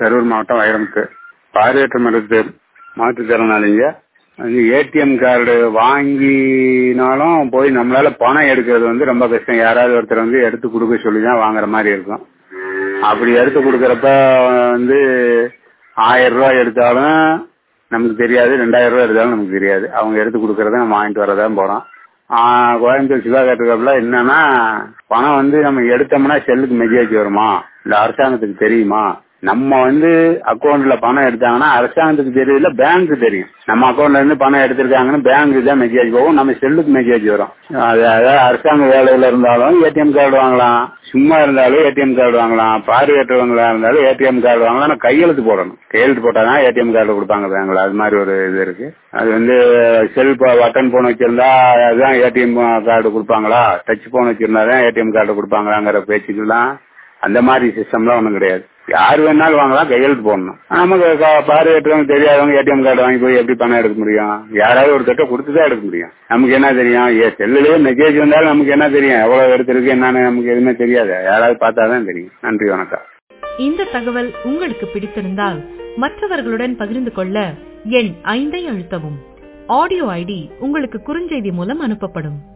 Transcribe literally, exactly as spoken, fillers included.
கரூர் மாவட்டம் வைரமுத்து. பார்வையற்ற மருத்து மாற்றுத்திறனாளிங்க அது ஏடிஎம் கார்டு வாங்கினாலும் போய் நம்மளால பணம் எடுக்கிறது வந்து ரொம்ப கஷ்டம். யாராவது ஒருத்தர் வந்து எடுத்து கொடுக்க சொல்லி தான் வாங்குற மாதிரி இருக்கும். அப்படி எடுத்து கொடுக்கறப்ப வந்து ஆயிரம் ரூபாய் எடுத்தாலும் நமக்கு தெரியாது, ரெண்டாயிரம் ரூபாய் எடுத்தாலும் நமக்கு தெரியாது. அவங்க எடுத்து கொடுக்கறத நம்ம வாங்கிட்டு வரதான் போறோம். கோயம்புத்தூர் சிவா கேட்டிருக்கப்பல என்னன்னா, பணம் வந்து நம்ம எடுத்தோம்னா செல்லுக்கு மெசேஜ் வருமா இல்ல அரசாங்கத்துக்கு தெரியுமா? நம்ம வந்து அக்கௌண்ட்ல பணம் எடுத்தாங்கன்னா அரசாங்கத்துக்கு தெரியல, பேங்க்கு தெரியும். நம்ம அக்கௌண்ட்ல இருந்து பணம் எடுத்திருக்காங்கன்னு பேங்க்கு தான் மெசேஜ் போகும், நம்ம செல்லுக்கு மெசேஜ் வரும். அதாவது அரசாங்க வேலையில இருந்தாலும் ஏடிஎம் கார்டு வாங்கலாம், சும்மா இருந்தாலும் ஏடிஎம் கார்டு வாங்கலாம், பார்வையற்றவங்களா இருந்தாலும் ஏடிஎம் கார்டு வாங்கலாம். கையெழுத்து போடணும், கையெழுத்து போட்டாதான் ஏடிஎம் கார்டு கொடுப்பாங்க பேங்க்ல. அது மாதிரி ஒரு இது இருக்கு. அது வந்து செல் பட்டன் போன் வச்சிருந்தா அதுதான் ஏடிஎம் கார்டு கொடுப்பாங்களா, டச் போன் வச்சிருந்தா தான் ஏடிஎம் கார்டு கொடுப்பாங்களாங்கிற பேச்சுக்கெல்லாம் அந்த மாதிரி சிஸ்டம்லாம் ஒன்றும் கிடையாது. யார் வேணாலும் வாங்கலாம், கையெழுத்து போடணும். நமக்கு பார்வையற்றவங்க தெரியாதவங்க ஏடிஎம் கார்டு வாங்கி போய் எப்படி பணம் எடுக்க முடியும்? யாராவது ஒரு தட்டை கொடுத்துதான் எடுக்க முடியும். நமக்கு என்ன தெரியும்? ஏ செல்லுலயே மெசேஜ் வந்தாலும் நமக்கு என்ன தெரியும்? எவ்வளவு எடுத்திருக்கு என்னன்னு நமக்கு எதுவுமே தெரியாது. யாராவது பார்த்தாதான் தெரியும். நன்றி, வணக்கம். இந்த தகவல் உங்களுக்கு பிடித்திருந்தால் மற்றவர்களுடன் பகிர்ந்து கொள்ள எண் ஐந்தை அழுத்தவும். ஆடியோ ஐடி உங்களுக்கு குறுஞ்செய்தி மூலம் அனுப்பப்படும்.